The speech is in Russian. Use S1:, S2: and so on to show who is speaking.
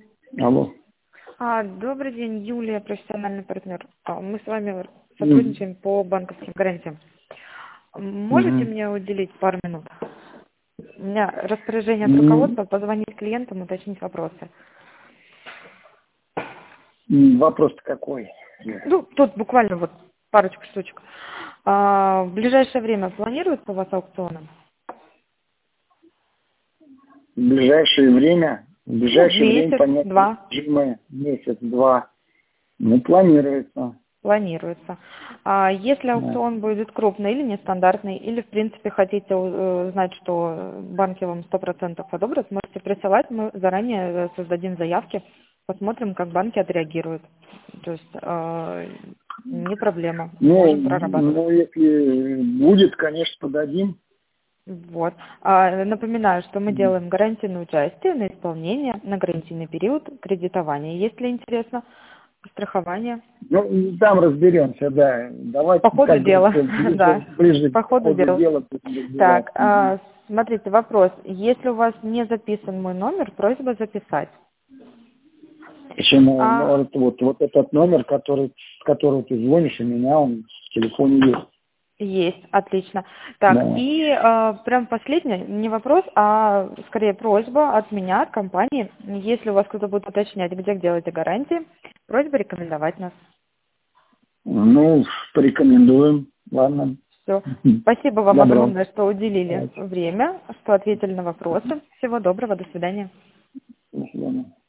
S1: Алло.
S2: Добрый день, Юлия, профессиональный партнер. Мы с вами сотрудничаем по банковским гарантиям. Можете мне уделить пару минут? У меня распоряжение от руководства позвонить клиентам, уточнить вопросы.
S1: Вопрос-то какой?
S2: Ну, тут буквально вот парочку штучек. В ближайшее время планируется у вас аукционы?
S1: В ближайшее время? В ближайшее время,
S2: Месяц,
S1: понятно,
S2: два.
S1: месяц-два. Планируется.
S2: Планируется. Если аукцион будет крупный или нестандартный, или в принципе хотите узнать, что банки вам 100% одобрят, можете присылать, мы заранее создадим заявки, посмотрим, как банки отреагируют. То есть не проблема, можем прорабатывать.
S1: Если будет, конечно, подадим.
S2: Вот. Напоминаю, что мы делаем гарантии на участие, на исполнение, на гарантийный период, кредитование, если интересно, страхование.
S1: Там разберемся, да. Давайте
S2: По ходу дела, да.
S1: ближе
S2: По
S1: к
S2: ходу
S1: дела.
S2: Так, смотрите, вопрос. Если у вас не записан мой номер, просьба записать.
S1: Почему? Вот этот номер, с которого ты звонишь, у меня он в телефоне есть.
S2: Есть, отлично. Так,
S1: Да.
S2: и прям последний, не вопрос, а скорее просьба от меня, от компании. Если у вас кто-то будет уточнять, где делаете гарантии, просьба рекомендовать нас.
S1: Порекомендуем. Ладно.
S2: Все. Спасибо вам
S1: Добро.
S2: огромное, что уделили время, что ответили на вопросы. Всего доброго, до свидания.
S1: До свидания.